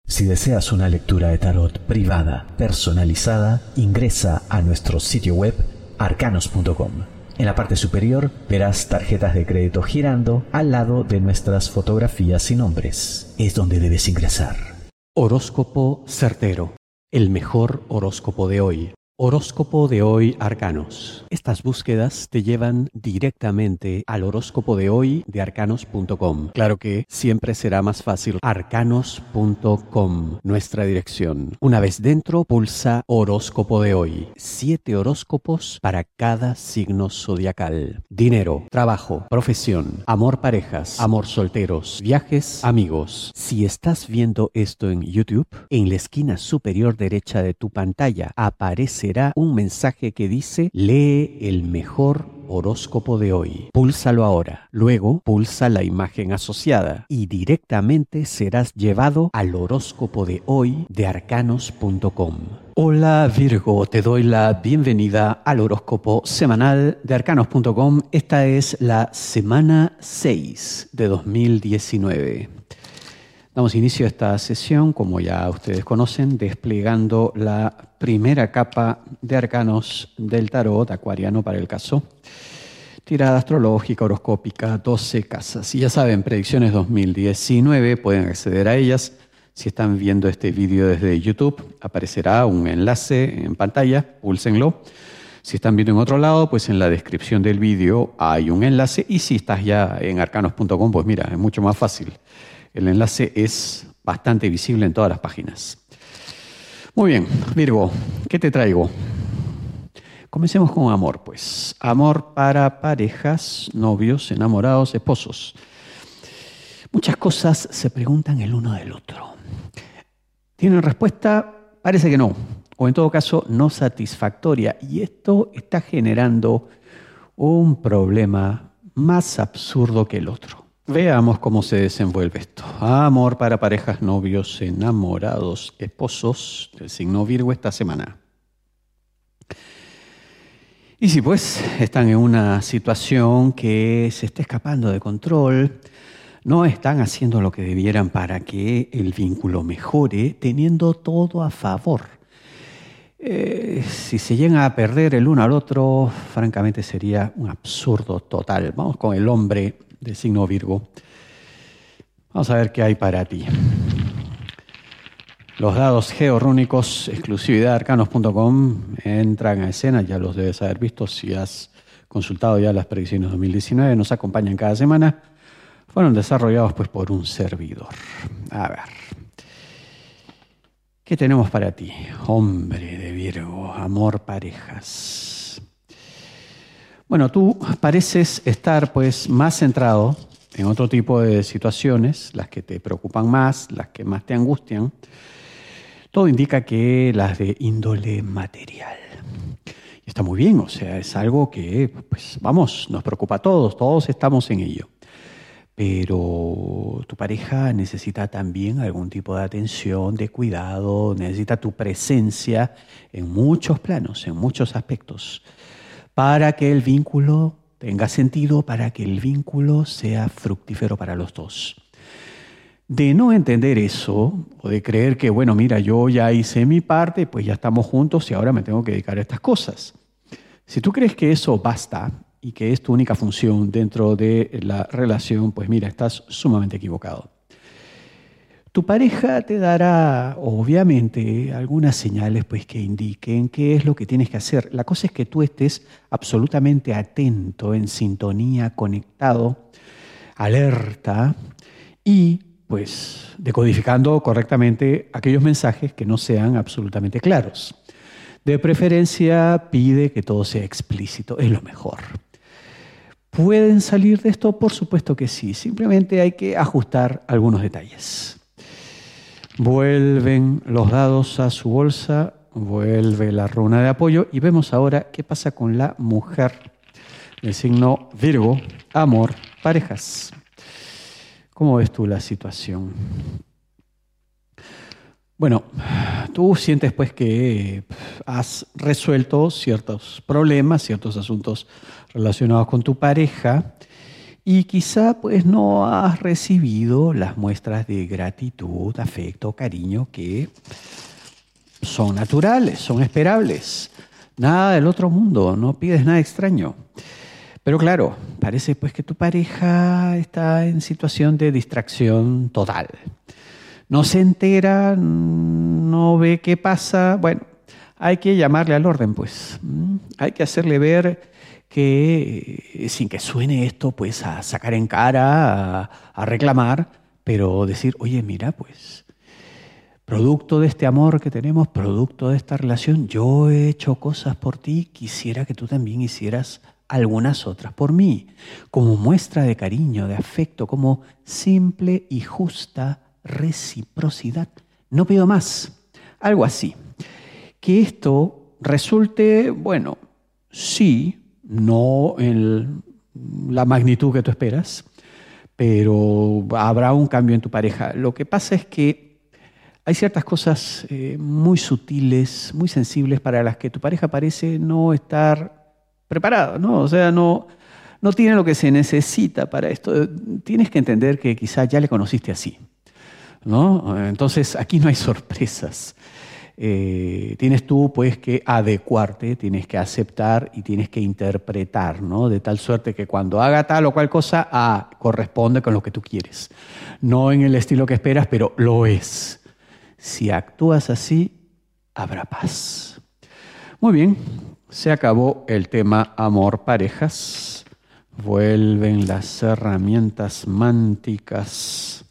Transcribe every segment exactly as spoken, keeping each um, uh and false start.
Si deseas una lectura de tarot privada, personalizada, ingresa a nuestro sitio web arcanos punto com. En la parte superior verás tarjetas de crédito girando al lado de nuestras fotografías y nombres. Es donde debes ingresar. Horóscopo certero. El mejor horóscopo de hoy. Horóscopo de hoy Arcanos. Estas búsquedas te llevan directamente al horóscopo de hoy de arcanos punto com. Claro que siempre será más fácil arcanos punto com, nuestra dirección. Una vez dentro, pulsa horóscopo de hoy. Siete horóscopos para cada signo zodiacal. Dinero, trabajo, profesión, amor parejas, amor solteros, viajes, amigos. Si estás viendo esto en YouTube, en la esquina superior derecha de tu pantalla aparece un mensaje que dice lee el mejor horóscopo de hoy. Púlsalo ahora. Luego pulsa la imagen asociada y directamente serás llevado al horóscopo de hoy de arcanos punto com. Hola Virgo, te doy la bienvenida al horóscopo semanal de arcanos punto com. Esta es la semana seis de dos mil diecinueve. Damos inicio a esta sesión, como ya ustedes conocen, desplegando la primera capa de arcanos del tarot acuariano para el caso. Tirada astrológica, horoscópica, doce casas. Y ya saben, predicciones dos mil diecinueve, pueden acceder a ellas. Si están viendo este vídeo desde YouTube, aparecerá un enlace en pantalla, púlsenlo. Si están viendo en otro lado, pues en la descripción del vídeo hay un enlace. Y si estás ya en arcanos punto com, pues mira, es mucho más fácil. El enlace es bastante visible en todas las páginas. Muy bien, Virgo, ¿qué te traigo? Comencemos con amor, pues. Amor para parejas, novios, enamorados, esposos. Muchas cosas se preguntan el uno del otro. ¿Tienen respuesta? Parece que no. O en todo caso, no satisfactoria. Y esto está generando un problema más absurdo que el otro. Veamos cómo se desenvuelve esto. Amor para parejas, novios, enamorados, esposos del signo Virgo esta semana. Y si pues están en una situación que se está escapando de control, no están haciendo lo que debieran para que el vínculo mejore, teniendo todo a favor. Eh, si se llegan a perder el uno al otro, francamente sería un absurdo total. Vamos con el hombre del signo Virgo. Vamos a ver qué hay para ti. Los dados georrúnicos, exclusividad arcanos punto com, entran a escena, ya los debes haber visto si has consultado ya las predicciones dos mil diecinueve, nos acompañan cada semana. Fueron desarrollados pues por un servidor. A ver. ¿Qué tenemos para ti? Hombre de Virgo, amor, parejas. Bueno, tú pareces estar pues más centrado en otro tipo de situaciones, las que te preocupan más, las que más te angustian. Todo indica que las de índole material. Y está muy bien, o sea, es algo que, pues vamos, nos preocupa a todos, todos estamos en ello. Pero tu pareja necesita también algún tipo de atención, de cuidado, necesita tu presencia en muchos planos, en muchos aspectos, para que el vínculo tenga sentido, para que el vínculo sea fructífero para los dos. De no entender eso, o de creer que, bueno, mira, yo ya hice mi parte, pues ya estamos juntos y ahora me tengo que dedicar a estas cosas. Si tú crees que eso basta y que es tu única función dentro de la relación, pues mira, estás sumamente equivocado. Tu pareja te dará, obviamente, algunas señales pues, que indiquen qué es lo que tienes que hacer. La cosa es que tú estés absolutamente atento, en sintonía, conectado, alerta y pues decodificando correctamente aquellos mensajes que no sean absolutamente claros. De preferencia, pide que todo sea explícito, es lo mejor. ¿Pueden salir de esto? Por supuesto que sí, simplemente hay que ajustar algunos detalles. Vuelven los dados a su bolsa, vuelve la runa de apoyo y vemos ahora qué pasa con la mujer del signo Virgo, amor, parejas. ¿Cómo ves tú la situación? Bueno, tú sientes pues que has resuelto ciertos problemas, ciertos asuntos relacionados con tu pareja y quizá pues no has recibido las muestras de gratitud, afecto, cariño que son naturales, son esperables. Nada del otro mundo, no pides nada extraño. Pero claro, parece pues que tu pareja está en situación de distracción total. No se entera, no ve qué pasa. Bueno, hay que llamarle al orden, pues. Hay que hacerle ver que, sin que suene esto, pues, a sacar en cara, a, a reclamar, pero decir, oye, mira, pues, producto de este amor que tenemos, producto de esta relación, yo he hecho cosas por ti, quisiera que tú también hicieras algunas otras por mí, como muestra de cariño, de afecto, como simple y justa reciprocidad. No pido más, algo así. Que esto resulte, bueno, sí, no en la magnitud que tú esperas, pero habrá un cambio en tu pareja. Lo que pasa es que hay ciertas cosas eh, muy sutiles, muy sensibles para las que tu pareja parece no estar preparada, ¿no? O sea, no, no tiene lo que se necesita para esto. Tienes que entender que quizá ya le conociste así, ¿no? Entonces, aquí no hay sorpresas. Eh, tienes tú pues que adecuarte, tienes que aceptar y tienes que interpretar, ¿no? De tal suerte que cuando haga tal o cual cosa, ah, corresponde con lo que tú quieres. No en el estilo que esperas, pero lo es. Si actúas así, habrá paz. Muy bien, se acabó el tema amor parejas. Vuelven las herramientas mánticas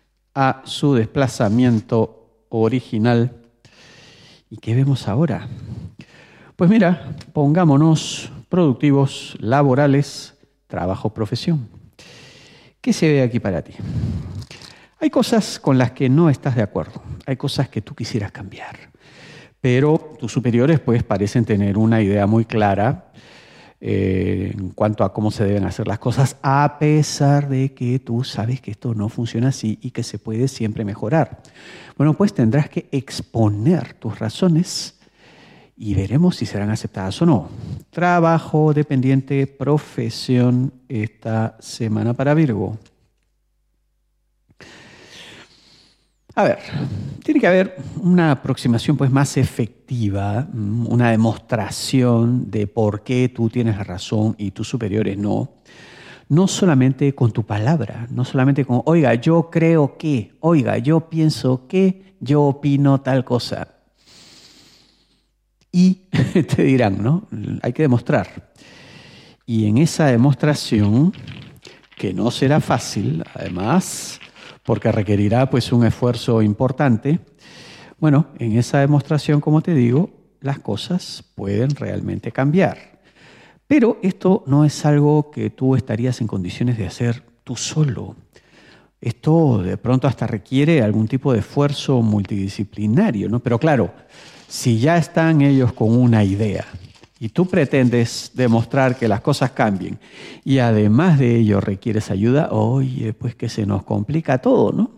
a su desplazamiento original. ¿Y qué vemos ahora? Pues mira, pongámonos productivos, laborales, trabajo, profesión. ¿Qué se ve aquí para ti? Hay cosas con las que no estás de acuerdo, hay cosas que tú quisieras cambiar, pero tus superiores pues parecen tener una idea muy clara eh, en cuanto a cómo se deben hacer las cosas, a pesar de que tú sabes que esto no funciona así y que se puede siempre mejorar. Bueno, pues tendrás que exponer tus razones y veremos si serán aceptadas o no. Trabajo dependiente, profesión esta semana para Virgo. A ver, tiene que haber una aproximación pues más efectiva, una demostración de por qué tú tienes la razón y tus superiores no. No solamente con tu palabra, no solamente con, oiga, yo creo que, oiga, yo pienso que, yo opino tal cosa. Y te dirán, ¿no? Hay que demostrar. Y en esa demostración, que no será fácil, además, porque requerirá pues un esfuerzo importante, bueno, en esa demostración, como te digo, las cosas pueden realmente cambiar. Pero esto no es algo que tú estarías en condiciones de hacer tú solo. Esto de pronto hasta requiere algún tipo de esfuerzo multidisciplinario, ¿no? Pero claro, si ya están ellos con una idea y tú pretendes demostrar que las cosas cambien y además de ello requieres ayuda, oye, pues que se nos complica todo, ¿no?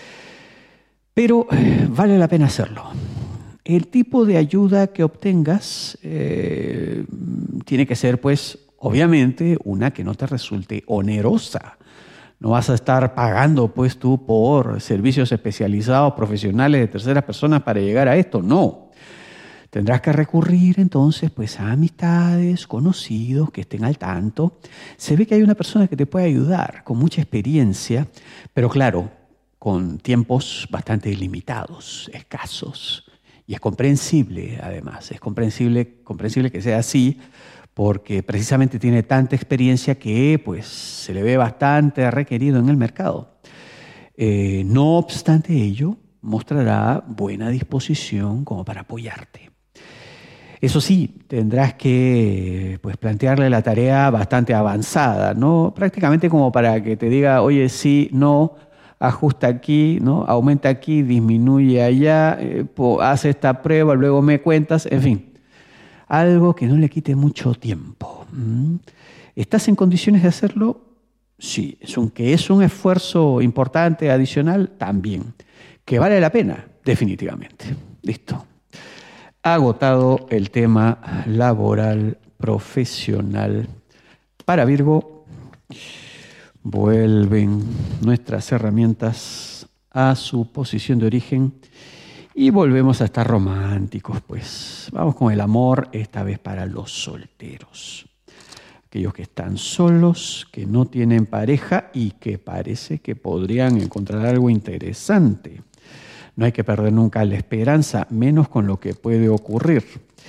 Pero eh, vale la pena hacerlo. El tipo de ayuda que obtengas eh, tiene que ser, pues, obviamente, una que no te resulte onerosa. No vas a estar pagando, pues, tú por servicios especializados, profesionales de terceras personas para llegar a esto. No. Tendrás que recurrir, entonces, pues, a amistades, conocidos que estén al tanto. Se ve que hay una persona que te puede ayudar con mucha experiencia, pero claro, con tiempos bastante limitados, escasos. Y es comprensible, además, es comprensible, comprensible que sea así, porque precisamente tiene tanta experiencia que pues, se le ve bastante requerido en el mercado. Eh, no obstante ello, mostrará buena disposición como para apoyarte. Eso sí, tendrás que pues, plantearle la tarea bastante avanzada, ¿no? Prácticamente como para que te diga, oye, sí, no, ajusta aquí, ¿no? Aumenta aquí, disminuye allá, eh, haz esta prueba, luego me cuentas, en fin. Algo que no le quite mucho tiempo. ¿Mm? ¿Estás en condiciones de hacerlo? Sí. ¿Que es un esfuerzo importante, adicional? También. ¿Que vale la pena? Definitivamente. Listo. Agotado el tema laboral, profesional para Virgo. Vuelven nuestras herramientas a su posición de origen y volvemos a estar románticos, pues. Vamos con el amor, esta vez para los solteros. Aquellos que están solos, que no tienen pareja y que parece que podrían encontrar algo interesante. No hay que perder nunca la esperanza, menos con lo que puede ocurrir.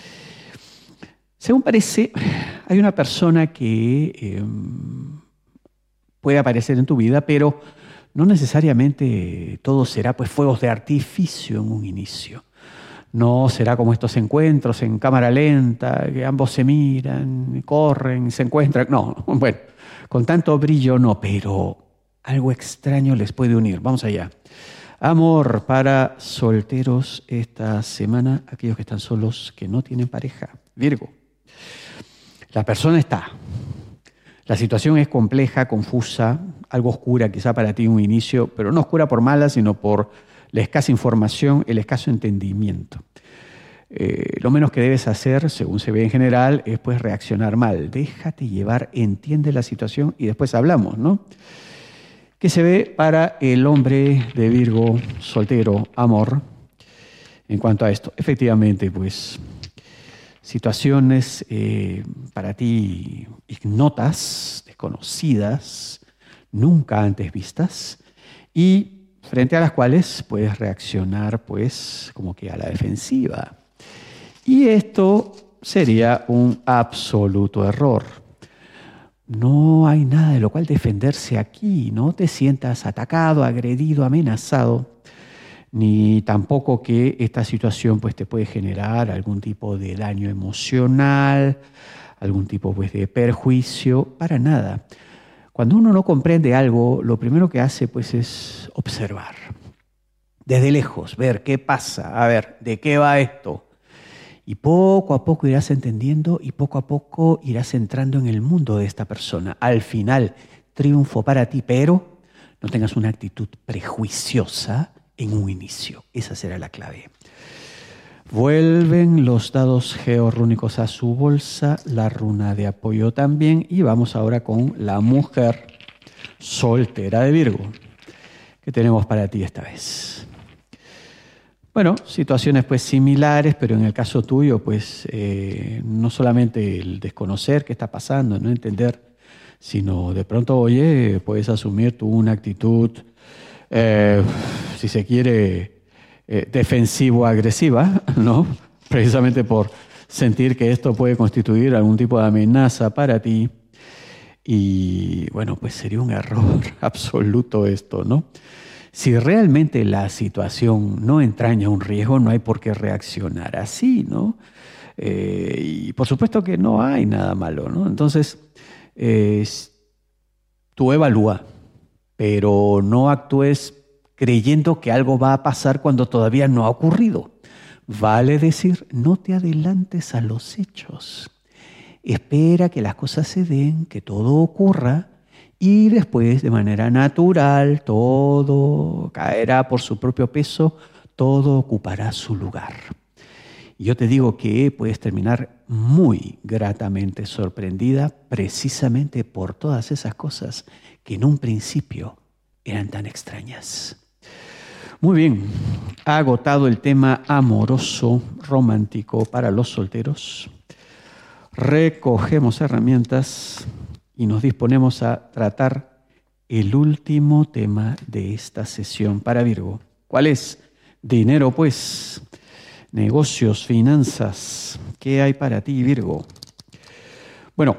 Según parece, hay una persona que eh, puede aparecer en tu vida, pero no necesariamente todo será pues fuegos de artificio en un inicio. No será como estos encuentros en cámara lenta, que ambos se miran, corren, se encuentran. No, bueno, con tanto brillo no, pero algo extraño les puede unir. Vamos allá. Amor para solteros esta semana, aquellos que están solos, que no tienen pareja. Virgo. La persona está. La situación es compleja, confusa, algo oscura quizá para ti en un inicio, pero no oscura por mala, sino por la escasa información, el escaso entendimiento. Eh, lo menos que debes hacer, según se ve en general, es pues reaccionar mal. Déjate llevar, entiende la situación y después hablamos, ¿no? ¿Qué se ve para el hombre de Virgo soltero, amor, en cuanto a esto? Efectivamente, pues, situaciones eh, para ti ignotas, desconocidas, nunca antes vistas, y frente a las cuales puedes reaccionar pues como que a la defensiva. Y esto sería un absoluto error. No hay nada de lo cual defenderse aquí. No te sientas atacado, agredido, amenazado, ni tampoco que esta situación pues te puede generar algún tipo de daño emocional, algún tipo pues de perjuicio, para nada. Cuando uno no comprende algo, lo primero que hace pues es observar. Desde lejos, ver qué pasa, a ver, ¿de qué va esto? Y poco a poco irás entendiendo y poco a poco irás entrando en el mundo de esta persona. Al final, triunfo para ti, pero no tengas una actitud prejuiciosa en un inicio. Esa será la clave. Vuelven los dados georrúnicos a su bolsa, la runa de apoyo también, y vamos ahora con la mujer soltera de Virgo. ¿Qué tenemos para ti esta vez? Bueno, situaciones pues similares, pero en el caso tuyo, pues eh, no solamente el desconocer qué está pasando, no entender, sino de pronto, oye, puedes asumir tú una actitud, eh, si se quiere, Eh, defensivo-agresiva, ¿no? Precisamente por sentir que esto puede constituir algún tipo de amenaza para ti. Y bueno, pues sería un error absoluto esto, ¿no? Si realmente la situación no entraña un riesgo, no hay por qué reaccionar así, ¿no? Eh, y por supuesto que no hay nada malo, ¿no? Entonces, eh, tú evalúa, pero no actúes creyendo que algo va a pasar cuando todavía no ha ocurrido. Vale decir, no te adelantes a los hechos. Espera que las cosas se den, que todo ocurra, y después, de manera natural, todo caerá por su propio peso, todo ocupará su lugar. Y yo te digo que puedes terminar muy gratamente sorprendida precisamente por todas esas cosas que en un principio eran tan extrañas. Muy bien, ha agotado el tema amoroso, romántico para los solteros. Recogemos herramientas y nos disponemos a tratar el último tema de esta sesión para Virgo. ¿Cuál es? Dinero, pues. Negocios, finanzas. ¿Qué hay para ti, Virgo? Bueno,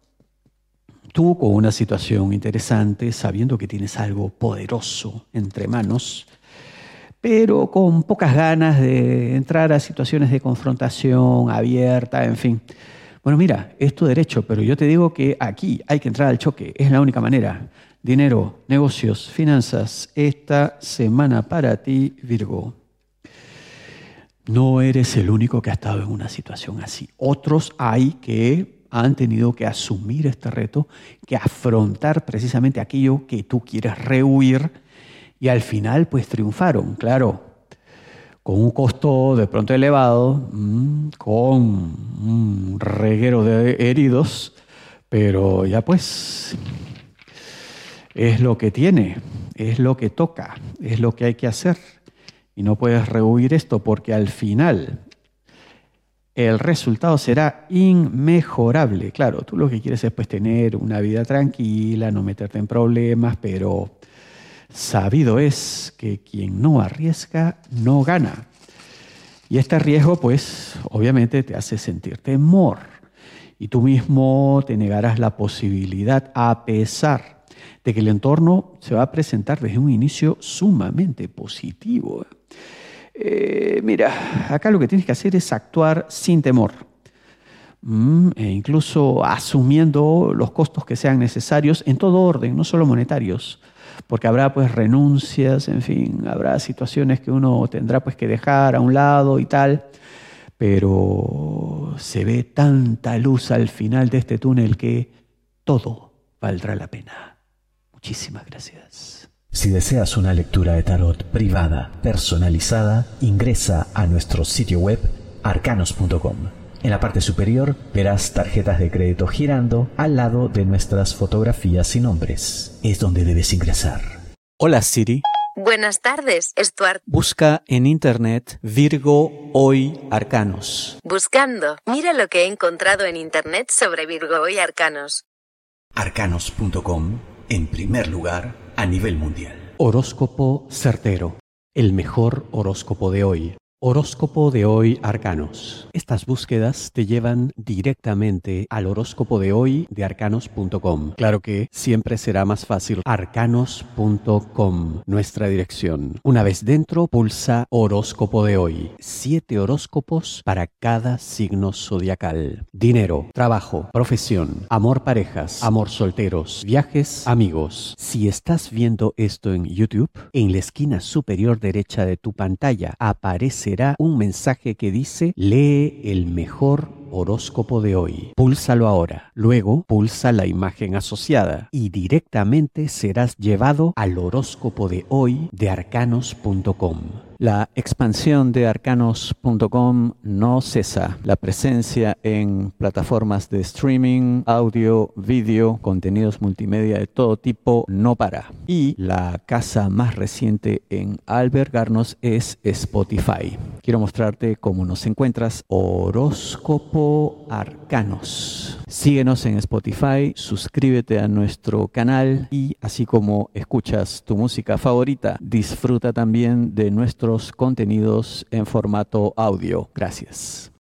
tú con una situación interesante, sabiendo que tienes algo poderoso entre manos, pero con pocas ganas de entrar a situaciones de confrontación abierta, en fin. Bueno, mira, es tu derecho, pero yo te digo que aquí hay que entrar al choque, es la única manera. Dinero, negocios, finanzas, esta semana para ti, Virgo. No eres el único que ha estado en una situación así. Otros hay que han tenido que asumir este reto, que afrontar precisamente aquello que tú quieres rehuir, y al final pues triunfaron, claro, con un costo de pronto elevado, con un reguero de heridos, pero ya pues es lo que tiene, es lo que toca, es lo que hay que hacer. Y no puedes rehuir esto porque al final el resultado será inmejorable. Claro, tú lo que quieres es pues tener una vida tranquila, no meterte en problemas, pero sabido es que quien no arriesga no gana. Y este riesgo pues obviamente te hace sentir temor y tú mismo te negarás la posibilidad a pesar de que el entorno se va a presentar desde un inicio sumamente positivo. Eh, mira, acá lo que tienes que hacer es actuar sin temor, mm, e incluso asumiendo los costos que sean necesarios en todo orden, no solo monetarios, porque habrá pues renuncias, en fin, habrá situaciones que uno tendrá pues que dejar a un lado y tal, pero se ve tanta luz al final de este túnel que todo valdrá la pena. Muchísimas gracias. Si deseas una lectura de tarot privada, personalizada, ingresa a nuestro sitio web arcanos punto com. En la parte superior verás tarjetas de crédito girando al lado de nuestras fotografías y nombres. Es donde debes ingresar. Hola Siri. Buenas tardes, Stuart. Busca en internet Virgo Hoy Arcanos. Buscando. Mira lo que he encontrado en internet sobre Virgo Hoy Arcanos. arcanos punto com, en primer lugar a nivel mundial. Horóscopo certero. El mejor horóscopo de hoy. Horóscopo de hoy Arcanos. Estas búsquedas te llevan directamente al horóscopo de hoy de arcanos punto com. Claro que siempre será más fácil. arcanos punto com, nuestra dirección. Una vez dentro, pulsa horóscopo de hoy. Siete horóscopos para cada signo zodiacal. Dinero, trabajo, profesión, amor parejas, amor solteros, viajes, amigos. Si estás viendo esto en YouTube, en la esquina superior derecha de tu pantalla aparece un mensaje que dice lee el mejor horóscopo de hoy. Púlsalo ahora. Luego pulsa la imagen asociada y directamente serás llevado al horóscopo de hoy de arcanos punto com. La expansión de arcanos punto com no cesa. La presencia en plataformas de streaming, audio, vídeo, contenidos multimedia de todo tipo no para. Y la casa más reciente en albergarnos es Spotify. Quiero mostrarte cómo nos encuentras. Horóscopo Arcanos. Síguenos en Spotify, suscríbete a nuestro canal y así como escuchas tu música favorita, disfruta también de nuestros contenidos en formato audio. Gracias.